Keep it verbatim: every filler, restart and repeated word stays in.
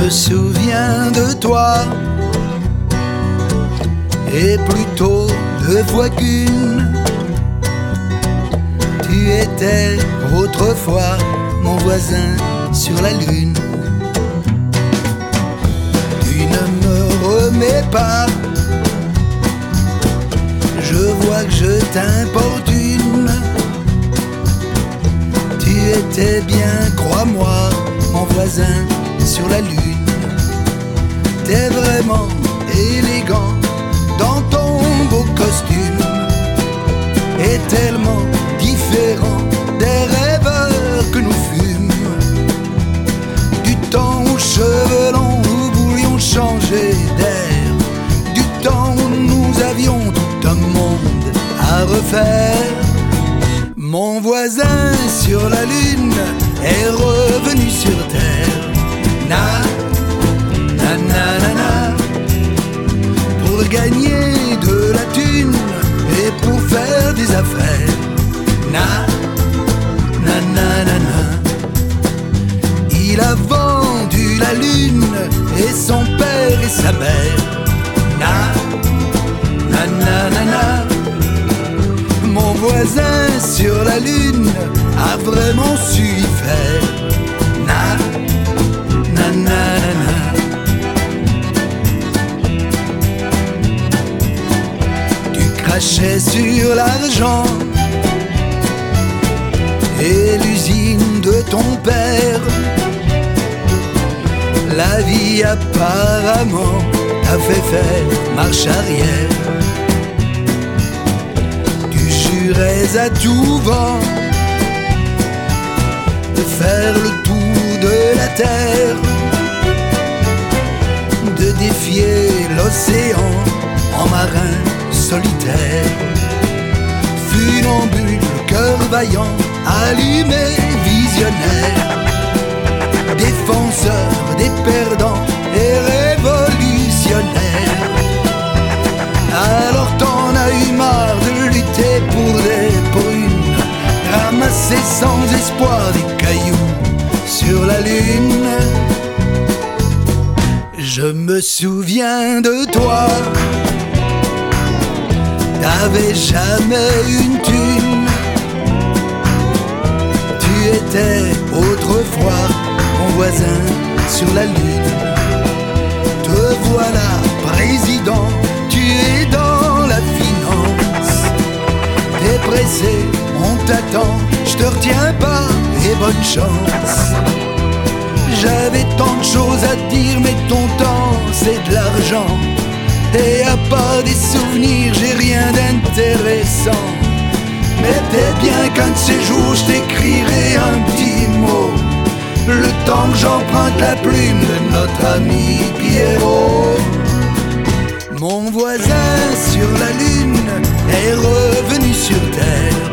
me souviens de toi, et plutôt deux fois qu'une. Tu étais autrefois mon voisin sur la lune. Tu ne me remets pas, je vois que je t'importune. Tu étais bien, crois-moi, mon voisin sur la lune. T'es vraiment élégant dans ton beau costume, et tellement différent des rêveurs que nous fûmes. Du temps où cheveux longs nous voulions changer d'air, du temps où nous avions tout un monde à refaire. Mon voisin sur la lune est revenu sur terre. Na, na, na, na, na. Pour gagner de la thune et pour faire des affaires. Na, na, na, na, na. Il a vendu la lune et son père et sa mère. Na, na, na, na, na. Mon voisin sur la lune a vraiment su y faire. Na, na, na, na, na. Tu crachais sur l'argent et l'usine de ton père. La vie apparemment t'a fait faire marche arrière. À tout vent de faire le tour de la terre, de défier l'océan en marin solitaire. Funambule, cœur vaillant, allumé, visionnaire, défenseur des perdants et révolutionnaire. Alors t'en as eu marre de lutter pour des prunes, ramasser sans espoir des cailloux sur la lune. Je me souviens de toi, t'avais jamais une thune. Tu étais autrefois mon voisin sur la lune. Te voilà président, tu es dans la finance. T'es pressé, on t'attend, je te retiens pas et bonne chance. J'avais tant de choses à dire mais ton temps c'est de l'argent. Et à part des souvenirs j'ai rien d'intéressant. Mais peut-être bien qu'un de ces jours je t'écrirai un petit mot, le temps que j'emprunte la plume de notre ami Pierrot. Mon voisin sur la lune est revenu sur terre.